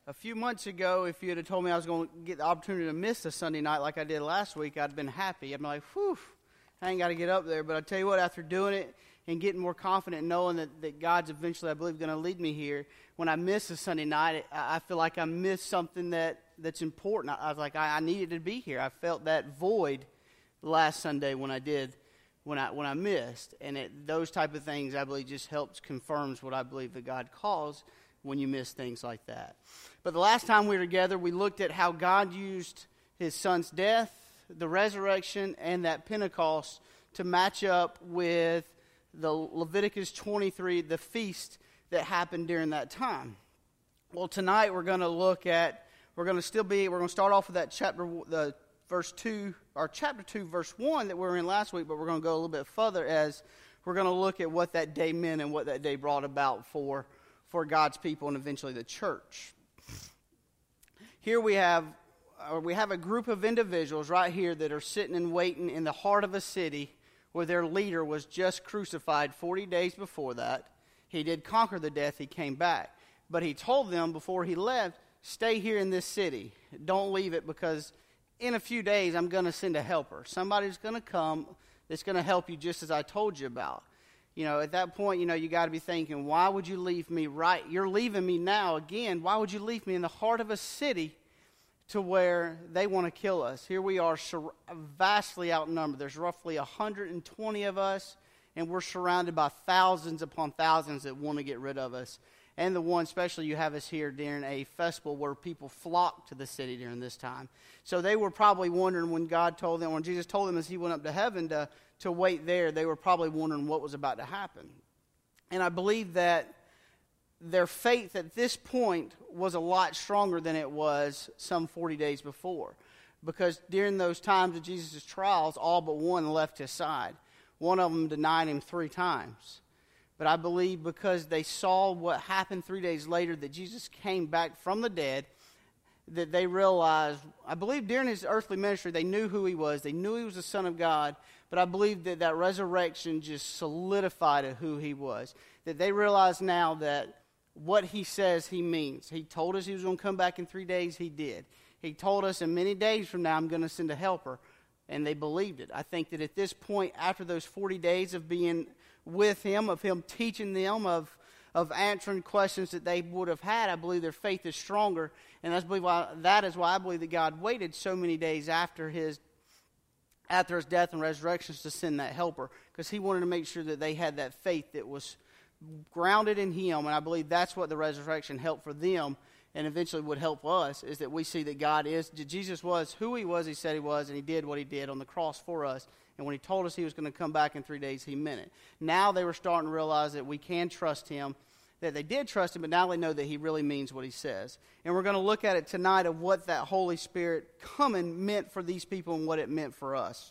A few months ago, if you had told me I was going to get the opportunity to miss a Sunday night like I did last week, I'd been happy. I'd be like, whew, I ain't got to get up there. But I tell you what, after doing it and getting more confident and knowing that God's eventually, I believe, going to lead me here, when I miss a Sunday night, I feel like I missed something that's important. I was like, I needed to be here. I felt that void last Sunday when I missed. And those type of things, I believe, just confirms what I believe that God calls when you miss things like that. But the last time we were together, we looked at how God used his son's death, the resurrection, and that Pentecost to match up with the Leviticus 23, the feast that happened during that time. Well, tonight we're going to start off with that chapter 2, verse 1 that we were in last week, but we're going to go a little bit further as we're going to look at what that day meant and what that day brought about for God's people and eventually the church. Here we have a group of individuals right here that are sitting and waiting in the heart of a city where their leader was just crucified 40 days before that. He did conquer the death. He came back. But he told them before he left, stay here in this city. Don't leave it, because in a few days I'm going to send a helper. Somebody's going to come that's going to help you just as I told you about. At that point, you got to be thinking, why would you leave me you're leaving me now again. Why would you leave me in the heart of a city to where they want to kill us? Here we are vastly outnumbered. There's roughly 120 of us, and we're surrounded by thousands upon thousands that want to get rid of us. And the one, especially you have us here during a festival where people flock to the city during this time. So they were probably wondering when Jesus told them as he went up to heaven to wait there, they were probably wondering what was about to happen. And I believe that their faith at this point was a lot stronger than it was some 40 days before. Because during those times of Jesus' trials, all but one left his side. One of them denied him 3 times. But I believe because they saw what happened 3 days later, that Jesus came back from the dead, that they realized, I believe during his earthly ministry, they knew who he was. They knew he was the Son of God. But I believe that resurrection just solidified who he was. That they realize now that what he says he means. He told us he was going to come back in 3 days. He did. He told us in many days from now I'm going to send a helper. And they believed it. I think that at this point, after those 40 days of being with him, of him teaching them, of answering questions that they would have had, I believe their faith is stronger. And that is why I believe that God waited so many days after his death and resurrection to send that helper, because he wanted to make sure that they had that faith that was grounded in him. And I believe that's what the resurrection helped for them, and eventually would help us, is that we see that Jesus was who he was, he said he was, and he did what he did on the cross for us. And when he told us he was going to come back in 3 days, he meant it. Now they were starting to realize that we can trust him, that they did trust him, but now they know that he really means what he says. And we're going to look at it tonight of what that Holy Spirit coming meant for these people and what it meant for us.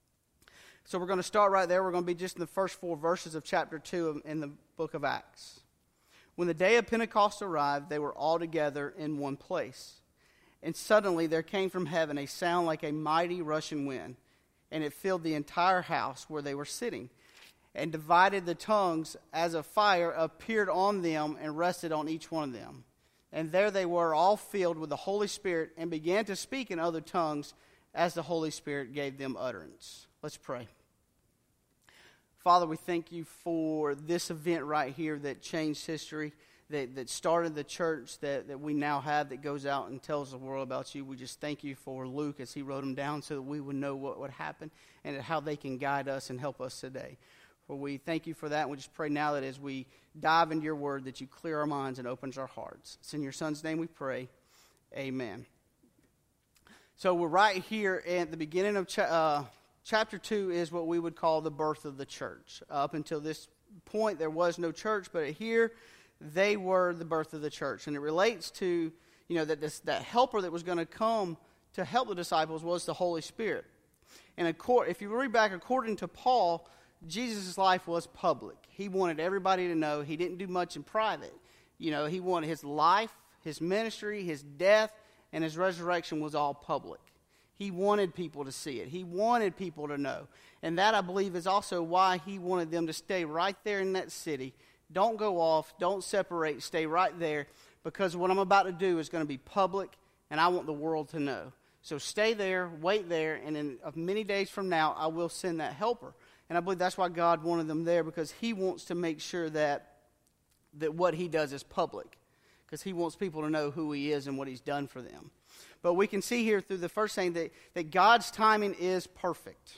So we're going to start right there. We're going to be just in the first 4 verses of chapter 2 in the book of Acts. When the day of Pentecost arrived, they were all together in one place. And suddenly there came from heaven a sound like a mighty rushing wind, and it filled the entire house where they were sitting. And divided the tongues as a fire appeared on them and rested on each one of them. And there they were, all filled with the Holy Spirit, and began to speak in other tongues as the Holy Spirit gave them utterance. Let's pray. Father, we thank you for this event right here that changed history, that started the church that we now have, that goes out and tells the world about you. We just thank you for Luke as he wrote them down so that we would know what would happen and how they can guide us and help us today. Well, we thank you for that, and we just pray now that as we dive into your word, that you clear our minds and opens our hearts. It's in your son's name we pray. Amen. So we're right here at the beginning of chapter 2 is what we would call the birth of the church. Up until this point, there was no church, but here they were the birth of the church. And it relates to, that helper that was going to come to help the disciples was the Holy Spirit. And if you read back, according to Paul, Jesus' life was public. He wanted everybody to know. He didn't do much in private. He wanted his life, his ministry, his death, and his resurrection was all public. He wanted people to see it. He wanted people to know. And that, I believe, is also why he wanted them to stay right there in that city. Don't go off. Don't separate. Stay right there. because what I'm about to do is going to be public, and I want the world to know. So stay there, wait there, and in many days from now, I will send that helper. And I believe that's why God wanted them there, because he wants to make sure that what he does is public, because he wants people to know who he is and what he's done for them. But we can see here through the first thing that God's timing is perfect.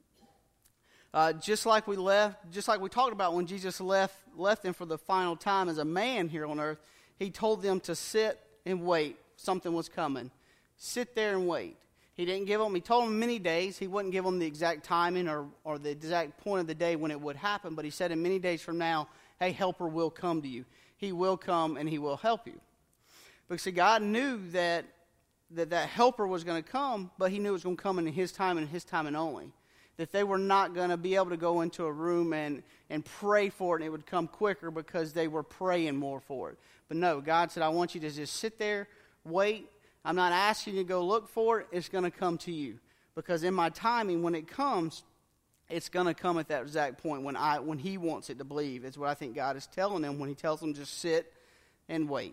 Just like we talked about when Jesus left them for the final time as a man here on earth, he told them to sit and wait. Something was coming. Sit there and wait. He told them many days. He wouldn't give them the exact timing or the exact point of the day when it would happen, but he said in many days from now, hey, helper will come to you. He will come and he will help you. Because see, God knew that helper was going to come, but he knew it was going to come in his time and his timing only. That they were not going to be able to go into a room and pray for it and it would come quicker because they were praying more for it. But no, God said, I want you to just sit there, wait. I'm not asking you to go look for it. It's going to come to you. Because in my timing, when it comes, it's going to come at that exact point when he wants it to believe. It's what I think God is telling them when he tells them just sit and wait.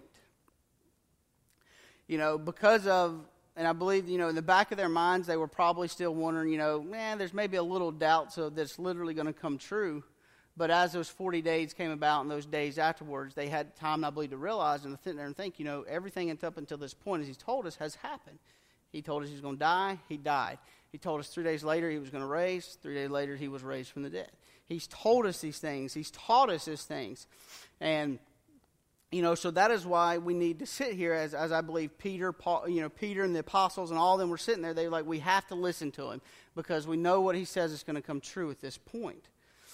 Because of, and I believe, in the back of their minds, they were probably still wondering, there's maybe a little doubt so that's literally going to come true. But as those 40 days came about and those days afterwards, they had time, I believe, to realize and to sit there and think, everything up until this point, as he's told us, has happened. He told us he was going to die. He died. He told us 3 days later he was going to raise. 3 days later he was raised from the dead. He's told us these things. He's taught us these things. And, so that is why we need to sit here as I believe Peter, Paul, Peter and the apostles and all of them were sitting there. They were like, we have to listen to him because we know what he says is going to come true at this point.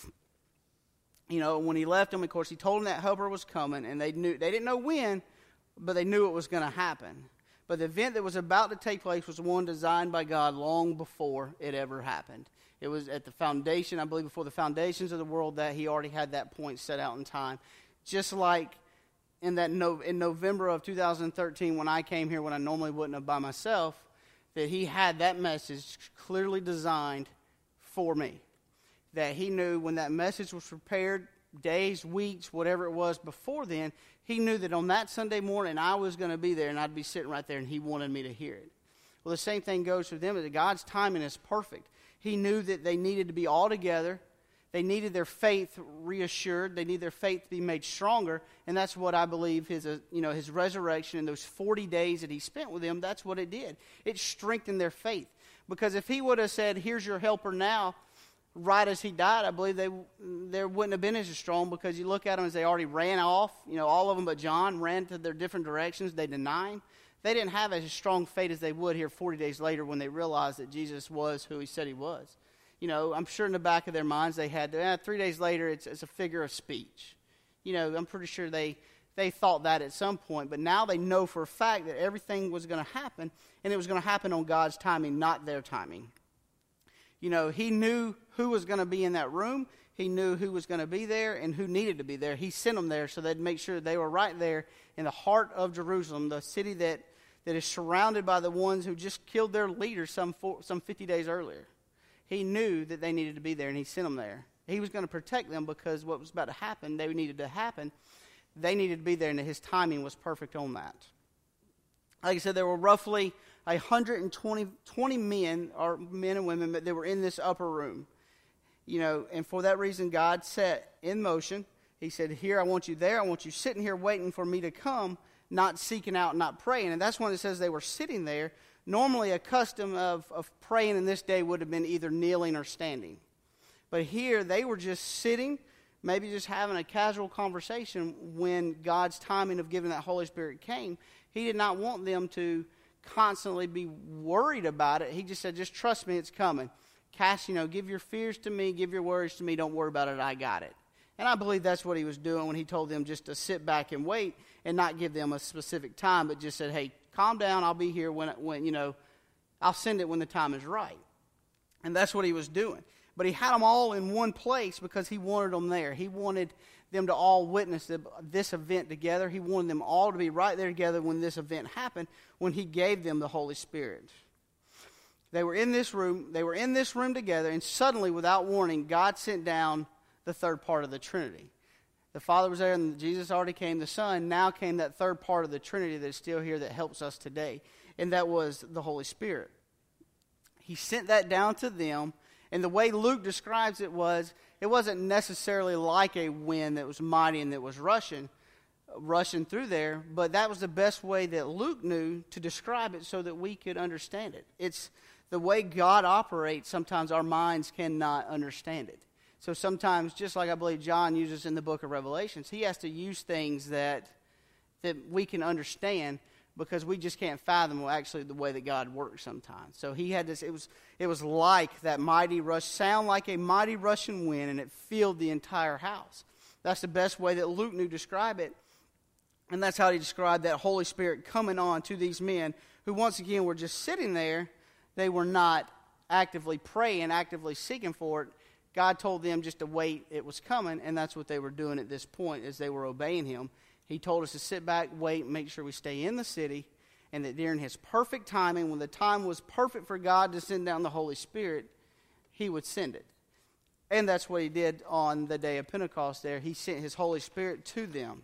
When he left them, of course, he told them that helper was coming, and they didn't know when, but they knew it was going to happen. But the event that was about to take place was one designed by God long before it ever happened. It was at the foundation, I believe, before the foundations of the world that he already had that point set out in time. Just like in November of 2013 when I came here, when I normally wouldn't have by myself, that he had that message clearly designed for me. That he knew when that message was prepared, days, weeks, whatever it was before then, he knew that on that Sunday morning I was going to be there and I'd be sitting right there and he wanted me to hear it. Well, the same thing goes for them, that God's timing is perfect. He knew that they needed to be all together. They needed their faith reassured. They needed their faith to be made stronger. And that's what I believe his resurrection and those 40 days that he spent with them, that's what it did. It strengthened their faith. Because if he would have said, here's your helper now, right as he died, I believe they wouldn't have been as strong, because you look at them as they already ran off. All of them but John ran to their different directions. They denied him. They didn't have as strong faith as they would here 40 days later when they realized that Jesus was who he said he was. I'm sure in the back of their minds they had, 3 days later it's a figure of speech. I'm pretty sure they thought that at some point, but now they know for a fact that everything was going to happen, and it was going to happen on God's timing, not their timing. He knew who was going to be in that room. He knew who was going to be there and who needed to be there. He sent them there so they'd make sure they were right there in the heart of Jerusalem, the city that is surrounded by the ones who just killed their leader some 50 days earlier. He knew that they needed to be there, and he sent them there. He was going to protect them because what was about to happen, they needed to happen. They needed to be there, and his timing was perfect on that. Like I said, there were roughly 120 men, or men and women, but they were in this upper room. And for that reason, God set in motion. He said, here, I want you there. I want you sitting here waiting for me to come, not seeking out, not praying. And that's when it says they were sitting there. Normally, a custom of praying in this day would have been either kneeling or standing. But here, they were just sitting, maybe just having a casual conversation when God's timing of giving that Holy Spirit came. He did not want them to constantly be worried about it. He just said, just trust me, it's coming. Give your fears to me, give your worries to me, don't worry about it, I got it. And I believe that's what he was doing when he told them just to sit back and wait and not give them a specific time, but just said, hey, calm down, I'll be here when I'll send it when the time is right. And that's what he was doing. But he had them all in one place because he wanted them there. He wanted them to all witness this event together. He wanted them all to be right there together when this event happened, when he gave them the Holy Spirit. They were in this room. They were in this room together, and suddenly, without warning, God sent down the third part of the Trinity. The Father was there and Jesus already came. The Son, now came that third part of the Trinity that is still here that helps us today. And that was the Holy Spirit. He sent that down to them. And the way Luke describes it wasn't necessarily like a wind that was mighty and that was rushing through there. But that was the best way that Luke knew to describe it so that we could understand it. It's the way God operates. Sometimes our minds cannot understand it. So sometimes, just like I believe John uses in the book of Revelations, he has to use things that we can understand because we just can't fathom actually the way that God works sometimes. So he had this, it was like that mighty rush, sound like a mighty rushing wind, and it filled the entire house. That's the best way that Luke knew to describe it. And that's how he described that Holy Spirit coming on to these men who once again were just sitting there. They were not actively praying, actively seeking for it. God told them just to wait, it was coming, and that's what they were doing at this point as they were obeying him. He told us to sit back, wait, make sure we stay in the city, and that during his perfect timing, when the time was perfect for God to send down the Holy Spirit, he would send it. And that's what he did on the day of Pentecost there. He sent his Holy Spirit to them.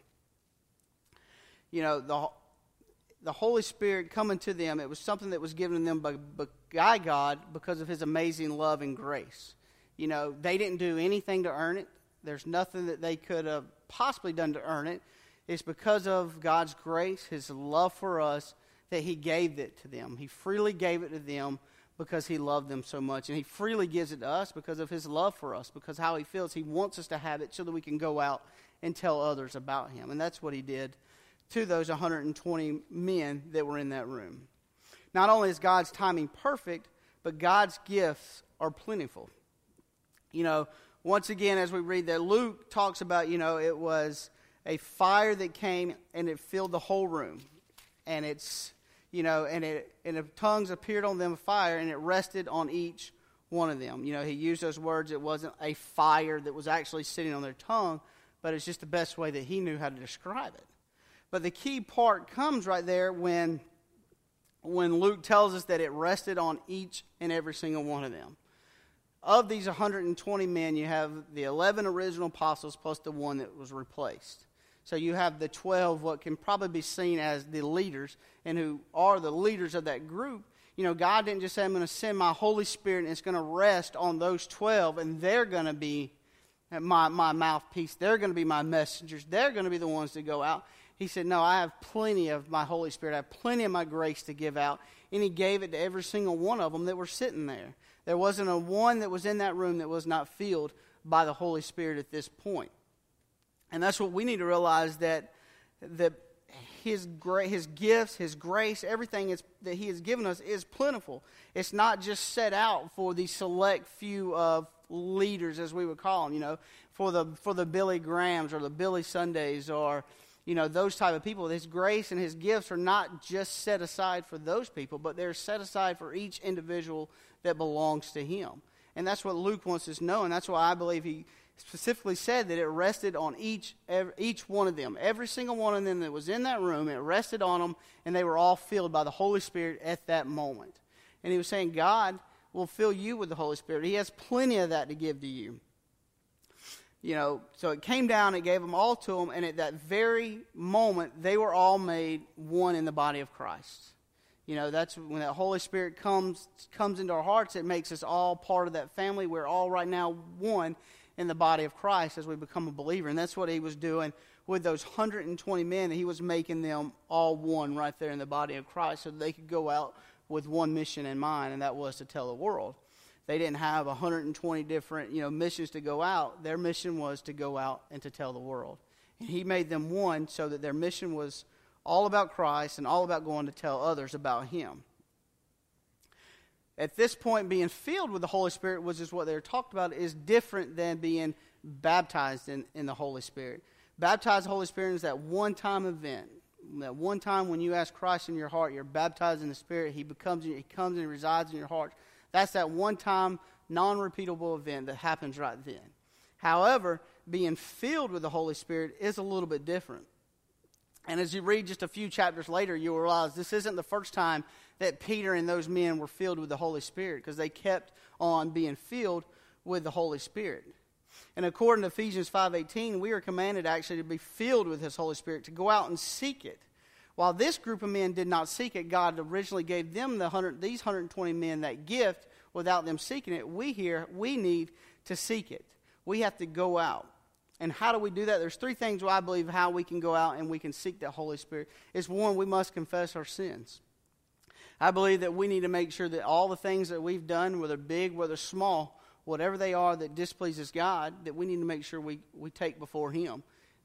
You know, the Holy Spirit coming to them, it was something that was given to them by God because of his amazing love and grace. You know, they didn't do anything to earn it. There's nothing that they could have possibly done to earn it. It's because of God's grace, his love for us, that he gave it to them. He freely gave it to them because he loved them so much. And he freely gives it to us because of his love for us, because how he feels. He wants us to have it so that we can go out and tell others about him. And that's what he did to those 120 men that were in that room. Not only is God's timing perfect, but God's gifts are plentiful. You know, once again, as we read that, Luke talks about, you know, it was a fire that came and it filled the whole room. And it's, you know, and the tongues appeared on them, fire, and it rested on each one of them. You know, he used those words. It wasn't a fire that was actually sitting on their tongue, but it's just the best way that he knew how to describe it. But the key part comes right there when Luke tells us that it rested on each and every single one of them. Of these 120 men, you have the 11 original apostles plus the one that was replaced. So you have the 12, what can probably be seen as the leaders, and who are the leaders of that group. You know, God didn't just say, I'm going to send my Holy Spirit, and it's going to rest on those 12, and they're going to be my mouthpiece. They're going to be my messengers. They're going to be the ones to go out. He said, no, I have plenty of my Holy Spirit. I have plenty of my grace to give out. And he gave it to every single one of them that were sitting there. There wasn't a one that was in that room that was not filled by the Holy Spirit at this point. And that's what we need to realize, that his gifts, his grace, everything that he has given us is plentiful. It's not just set out for the select few of leaders, as we would call them, you know, for the Billy Grahams or the Billy Sundays or, you know, those type of people. His grace and his gifts are not just set aside for those people, but they're set aside for each individual that belongs to him. And that's what Luke wants us to know, and that's why I believe he specifically said that it rested on each one of them. Every single one of them that was in that room, it rested on them, and they were all filled by the Holy Spirit at that moment. And he was saying God will fill you with the Holy Spirit. He has plenty of that to give to you. You know, so it came down, it gave them all to them, and at that very moment, they were all made one in the body of Christ. You know, that's when that Holy Spirit comes into our hearts, it makes us all part of that family. We're all right now one in the body of Christ as we become a believer. And that's what he was doing with those 120 men. He was making them all one right there in the body of Christ so that they could go out with one mission in mind, and that was to tell the world. They didn't have 120 different, you know, missions to go out. Their mission was to go out and to tell the world. And he made them one so that their mission was all about Christ and all about going to tell others about him. At this point, being filled with the Holy Spirit, which is what they were talked about, is different than being baptized in the Holy Spirit. Baptized in the Holy Spirit is that one-time event. That one time when you ask Christ in your heart, you're baptized in the Spirit, he comes and he resides in your heart. That's that one-time, non-repeatable event that happens right then. However, being filled with the Holy Spirit is a little bit different. And as you read just a few chapters later, you'll realize this isn't the first time that Peter and those men were filled with the Holy Spirit, because they kept on being filled with the Holy Spirit. And according to Ephesians 5:18, we are commanded actually to be filled with his Holy Spirit, to go out and seek it. While this group of men did not seek it, God originally gave them these 120 men that gift without them seeking it. We need to seek it. We have to go out. And how do we do that? There's three things I believe how we can go out and we can seek the Holy Spirit. It's one, we must confess our sins. I believe that we need to make sure that all the things that we've done, whether big, whether small, whatever they are that displeases God, that we need to make sure we take before him,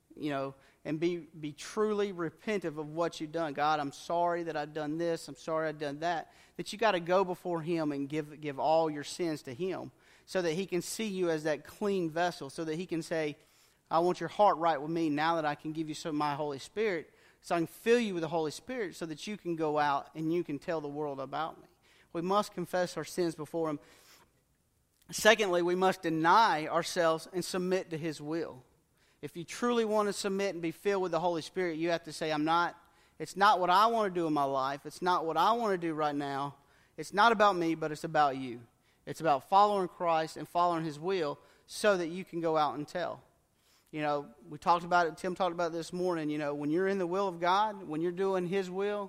and be truly repentant of what you've done. God, I'm sorry that I've done this. I'm sorry I've done that. That you got to go before him and give all your sins to him so that he can see you as that clean vessel, so that he can say, I want your heart right with me now that I can give you some of my Holy Spirit, so I can fill you with the Holy Spirit so that you can go out and you can tell the world about me. We must confess our sins before him. Secondly, we must deny ourselves and submit to his will. If you truly want to submit and be filled with the Holy Spirit, you have to say, it's not what I want to do in my life. It's not what I want to do right now. It's not about me, but it's about you. It's about following Christ and following his will so that you can go out and tell. We talked about it, Tim talked about it this morning, when you're in the will of God, when you're doing his will,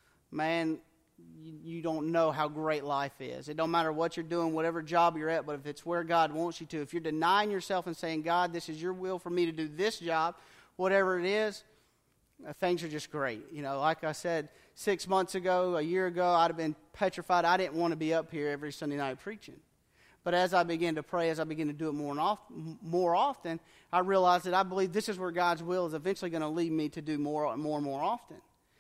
man, you don't know how great life is. It don't matter what you're doing, whatever job you're at, but if it's where God wants you to, if you're denying yourself and saying, God, this is your will for me to do this job, whatever it is, things are just great. Like I said, 6 months ago, a year ago, I'd have been petrified. I didn't want to be up here every Sunday night preaching. But as I began to pray, as I began to do it more often, I realized that I believe this is where God's will is eventually going to lead me to do more and more often.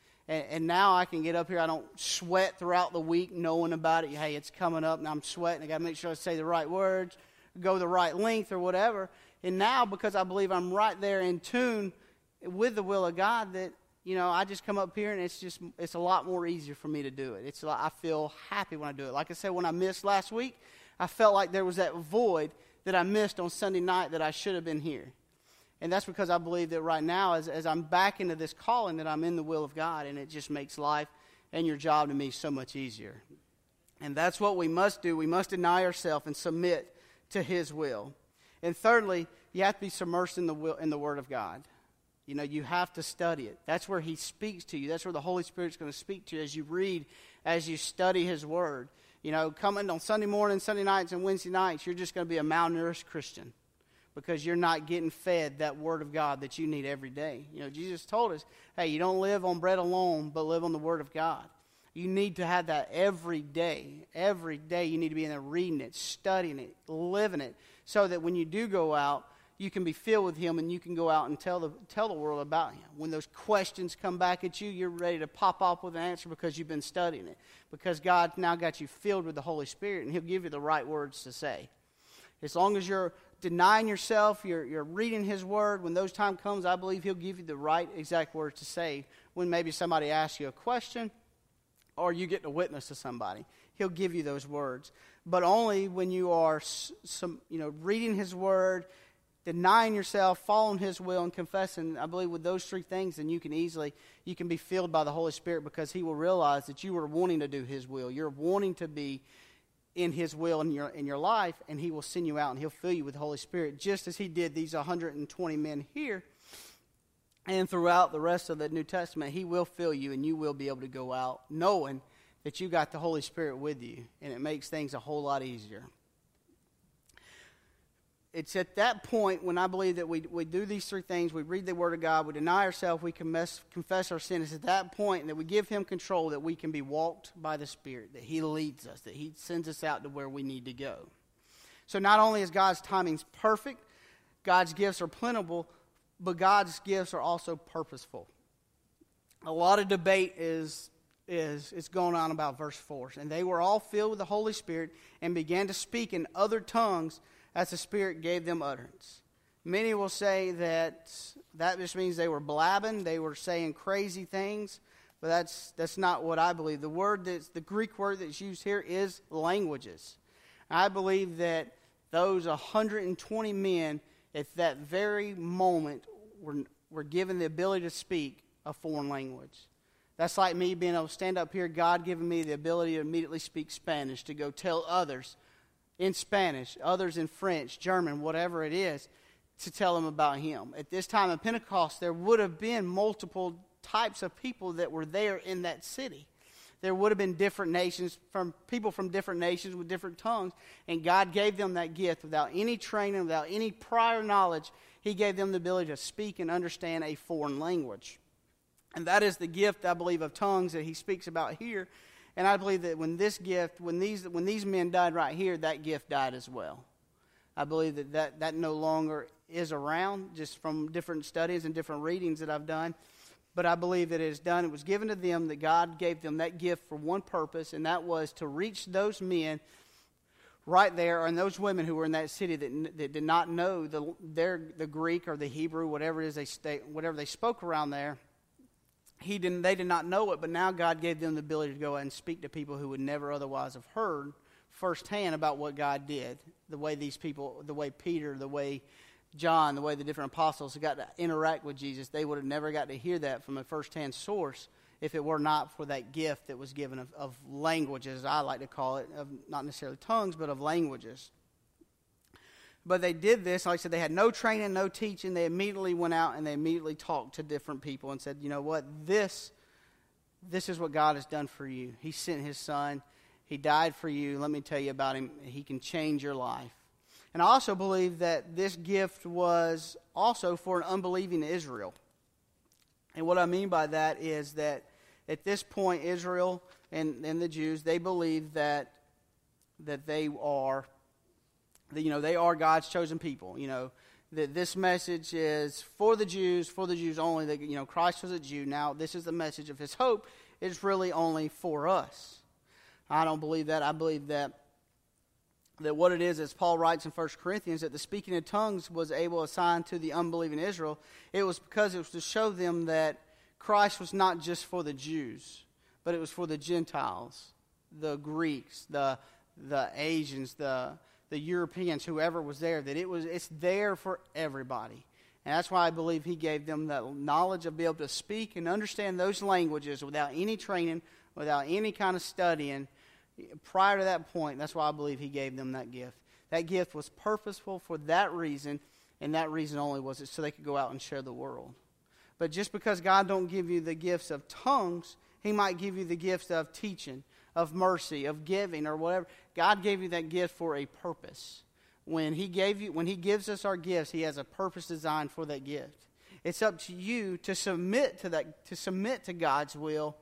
And now I can get up here. I don't sweat throughout the week knowing about it. Hey, it's coming up, and I'm sweating. I got to make sure I say the right words, go the right length or whatever. And now, because I believe I'm right there in tune with the will of God, that I just come up here and it's a lot more easier for me to do it. I feel happy when I do it. Like I said, when I missed last week, I felt like there was that void that I missed on Sunday night that I should have been here. And that's because I believe that right now, as I'm back into this calling, that I'm in the will of God, and it just makes life and your job to me so much easier. And that's what we must do. We must deny ourselves and submit to his will. And thirdly, you have to be submersed in the Word of God. You have to study it. That's where he speaks to you. That's where the Holy Spirit's going to speak to you as you read, as you study his Word. Coming on Sunday morning, Sunday nights, and Wednesday nights, you're just going to be a malnourished Christian because you're not getting fed that Word of God that you need every day. Jesus told us, hey, you don't live on bread alone, but live on the Word of God. You need to have that every day. Every day you need to be in there reading it, studying it, living it, so that when you do go out, you can be filled with him and you can go out and tell the world about him. When those questions come back at you, you're ready to pop off with an answer because you've been studying it. Because God now got you filled with the Holy Spirit, and he'll give you the right words to say. As long as you're denying yourself, you're reading his word, when those time comes, I believe he'll give you the right exact words to say when maybe somebody asks you a question or you get to witness to somebody. He'll give you those words. But only when you are reading his word, denying yourself, following his will, and confessing. I believe with those three things, then you can be filled by the Holy Spirit, because he will realize that you are wanting to do his will. You're wanting to be in his will in your life, and he will send you out and he'll fill you with the Holy Spirit, just as he did these 120 men here. And throughout the rest of the New Testament, he will fill you, and you will be able to go out knowing that you got the Holy Spirit with you, and it makes things a whole lot easier. It's at that point when I believe that we do these three things. We read the Word of God, we deny ourselves, we confess our sin. It's at that point that we give him control, that we can be walked by the Spirit, that he leads us, that he sends us out to where we need to go. So not only is God's timing perfect, God's gifts are plentiful, but God's gifts are also purposeful. A lot of debate is going on about verse 4. And they were all filled with the Holy Spirit and began to speak in other tongues as the Spirit gave them utterance. Many will say that just means they were blabbing, they were saying crazy things, but that's not what I believe. The Greek word that's used here is languages. I believe that those 120 men at that very moment were given the ability to speak a foreign language. That's like me being able to stand up here, God giving me the ability to immediately speak Spanish, to go tell others in Spanish, others in French, German, whatever it is, to tell them about him. At this time of Pentecost, there would have been multiple types of people that were there in that city. There would have been different nations, people from different nations with different tongues, and God gave them that gift without any training, without any prior knowledge. He gave them the ability to speak and understand a foreign language. And that is the gift, I believe, of tongues that he speaks about here. And I believe that when these men died right here, that gift died as well. I believe that no longer is around, just from different studies and different readings that I've done. But I believe that it is done. It was given to them, that God gave them that gift for one purpose, and that was to reach those men right there, and those women who were in that city that did not know the Greek or the Hebrew, whatever it is whatever they spoke around there. They did not know it, but now God gave them the ability to go out and speak to people who would never otherwise have heard firsthand about what God did. The way these people, the way Peter, the way John, the way the different apostles got to interact with Jesus, they would have never got to hear that from a firsthand source if it were not for that gift that was given of languages, I like to call it, of not necessarily tongues, but of languages. But they did this, like I said, they had no training, no teaching. They immediately went out and they immediately talked to different people and said, you know what, this is what God has done for you. He sent his son. He died for you. Let me tell you about him. He can change your life. And I also believe that this gift was also for an unbelieving Israel. And what I mean by that is that at this point, Israel and the Jews, they believe that they are, they are God's chosen people. That this message is for the Jews only. That Christ was a Jew. Now this is the message of his hope. It's really only for us. I don't believe that. I believe that what it is, as Paul writes in 1 Corinthians, that the speaking of tongues was able to assign to the unbelieving Israel. It was because it was to show them that Christ was not just for the Jews, but it was for the Gentiles, the Greeks, the Asians, the Europeans, whoever was there, that it's there for everybody. And that's why I believe he gave them that knowledge of being able to speak and understand those languages without any training, without any kind of studying. Prior to that point, that's why I believe he gave them that gift. That gift was purposeful for that reason, and that reason only was it so they could go out and share the world. But just because God don't give you the gifts of tongues, he might give you the gifts of teaching, of mercy, of giving, or whatever. God gave you that gift for a purpose. When he gives us our gifts, he has a purpose designed for that gift. It's up to you to submit to God's will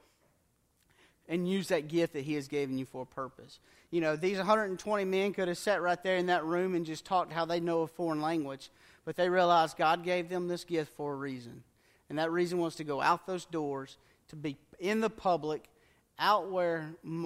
and use that gift that he has given you for a purpose. These 120 men could have sat right there in that room and just talked how they know a foreign language, but they realized God gave them this gift for a reason. And that reason was to go out those doors, to be in the public, out where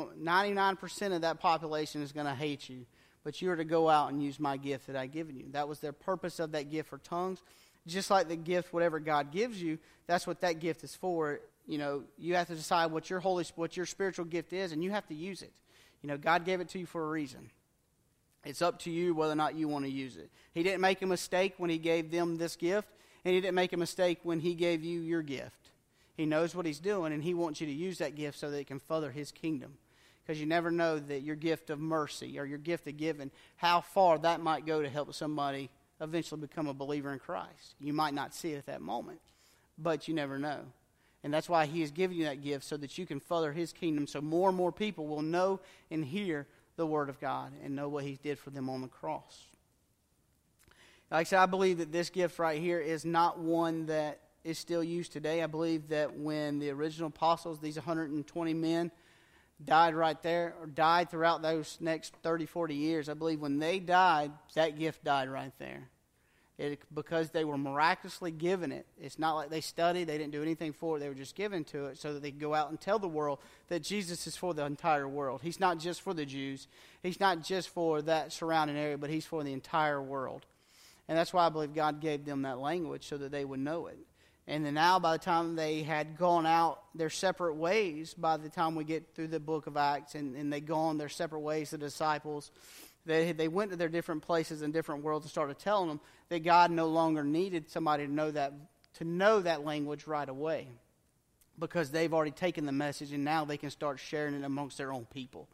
99% of that population is going to hate you. But you are to go out and use my gift that I've given you. That was their purpose of that gift for tongues. Just like the gift, whatever God gives you, that's what that gift is for. You have to decide what your spiritual gift is, and you have to use it. God gave it to you for a reason. It's up to you whether or not you want to use it. He didn't make a mistake when he gave them this gift, and he didn't make a mistake when he gave you your gift. He knows what he's doing, and he wants you to use that gift so that it can further his kingdom. Because you never know that your gift of mercy or your gift of giving, how far that might go to help somebody eventually become a believer in Christ. You might not see it at that moment, but you never know. And that's why he has given you that gift, so that you can further his kingdom, so more and more people will know and hear the word of God and know what he did for them on the cross. Like I said, I believe that this gift right here is not one that is still used today. I believe that when the original apostles, these 120 men, died right there, or died throughout those next 30, 40 years, I believe when they died, that gift died right there. Because they were miraculously given it. It's not like they studied, they didn't do anything for it, they were just given to it so that they could go out and tell the world that Jesus is for the entire world. He's not just for the Jews, he's not just for that surrounding area, but he's for the entire world. And that's why I believe God gave them that language, so that they would know it. And then now, by the time they had gone out their separate ways, by the time we get through the book of Acts, and they go on their separate ways, the disciples, they went to their different places and different worlds and started telling them that God no longer needed somebody to know that language right away, because they've already taken the message, and now they can start sharing it amongst their own people.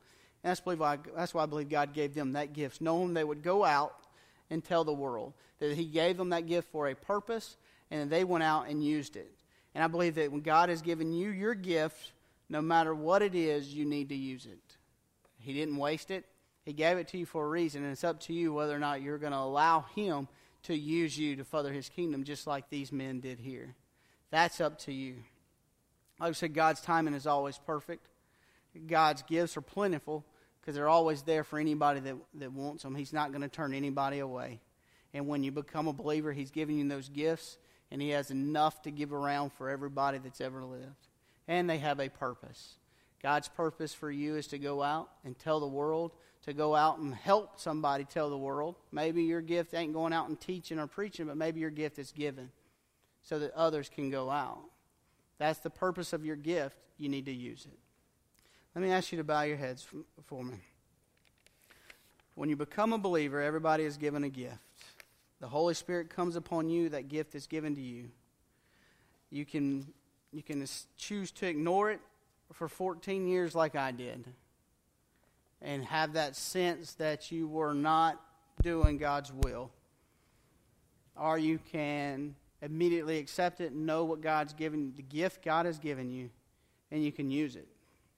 And that's why I believe God gave them that gift, knowing they would go out and tell the world. That He gave them that gift for a purpose, and they went out and used it. And I believe that when God has given you your gift, no matter what it is, you need to use it. He didn't waste it. He gave it to you for a reason, and it's up to you whether or not you're going to allow Him to use you to further His kingdom, just like these men did here. That's up to you. Like I said, God's timing is always perfect. God's gifts are plentiful because they're always there for anybody that wants them. He's not going to turn anybody away. And when you become a believer, He's giving you those gifts, and He has enough to give around for everybody that's ever lived. And they have a purpose. God's purpose for you is to go out and tell the world, to go out and help somebody tell the world. Maybe your gift ain't going out and teaching or preaching, but maybe your gift is given so that others can go out. That's the purpose of your gift. You need to use it. Let me ask you to bow your heads for me. When you become a believer, everybody is given a gift. The Holy Spirit comes upon you. That gift is given to you. You can choose to ignore it for 14 years like I did and have that sense that you were not doing God's will. Or you can immediately accept it and know what God's given you, the gift God has given you, and you can use it.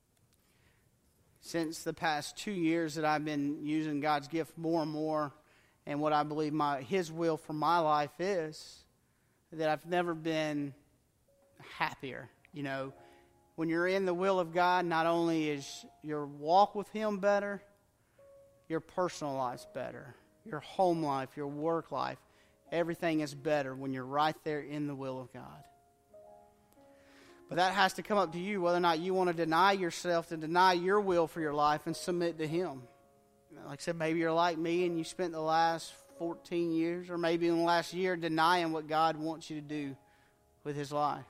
Since the past 2 years that I've been using God's gift more and more, and what I believe His will for my life is, that I've never been happier. You know, when you're in the will of God, not only is your walk with Him better, your personal life's better, your home life, your work life, everything is better when you're right there in the will of God. But that has to come up to you, whether or not you want to deny yourself, to deny your will for your life and submit to Him. Like I said, maybe you're like me and you spent the last 14 years or maybe in the last year denying what God wants you to do with His life.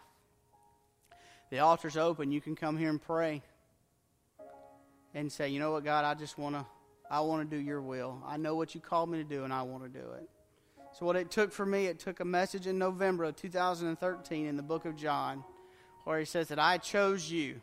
The altar's open. You can come here and pray and say, you know what, God, I want to do your will. I know what you called me to do, and I want to do it. So what it took for me, it took a message in November of 2013 in the book of John where He says that I chose you.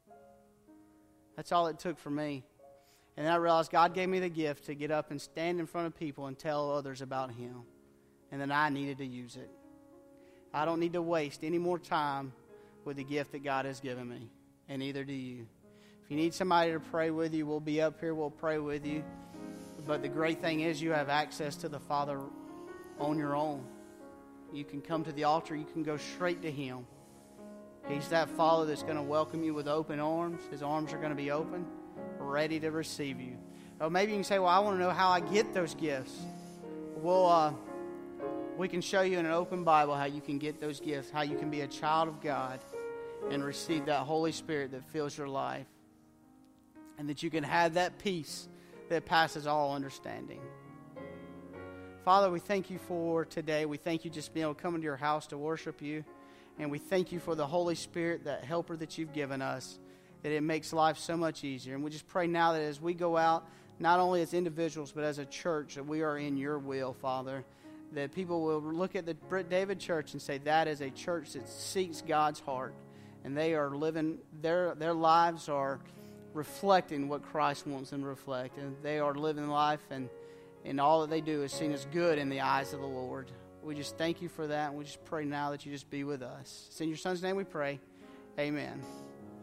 That's all it took for me. And then I realized God gave me the gift to get up and stand in front of people and tell others about Him. And then I needed to use it. I don't need to waste any more time with the gift that God has given me. And neither do you. If you need somebody to pray with you, we'll be up here. We'll pray with you. But the great thing is you have access to the Father on your own. You can come to the altar. You can go straight to Him. He's that Father that's going to welcome you with open arms. His arms are going to be open, ready to receive you. Oh, maybe you can say, well, I want to know how I get those gifts. Well, we can show you in an open Bible how you can get those gifts, how you can be a child of God and receive that Holy Spirit that fills your life, and that you can have that peace that passes all understanding. Father, we thank you for today. We thank you just being able to come into your house to worship you. And we thank you for the Holy Spirit, that helper that you've given us, that it makes life so much easier. And we just pray now that as we go out, not only as individuals, but as a church, that we are in your will, Father, that people will look at the Britt David Church and say that is a church that seeks God's heart. And they are living, their lives are reflecting what Christ wants them to reflect. And they are living life, and all that they do is seen as good in the eyes of the Lord. We just thank you for that, and we just pray now that you just be with us. It's in your Son's name we pray. Amen.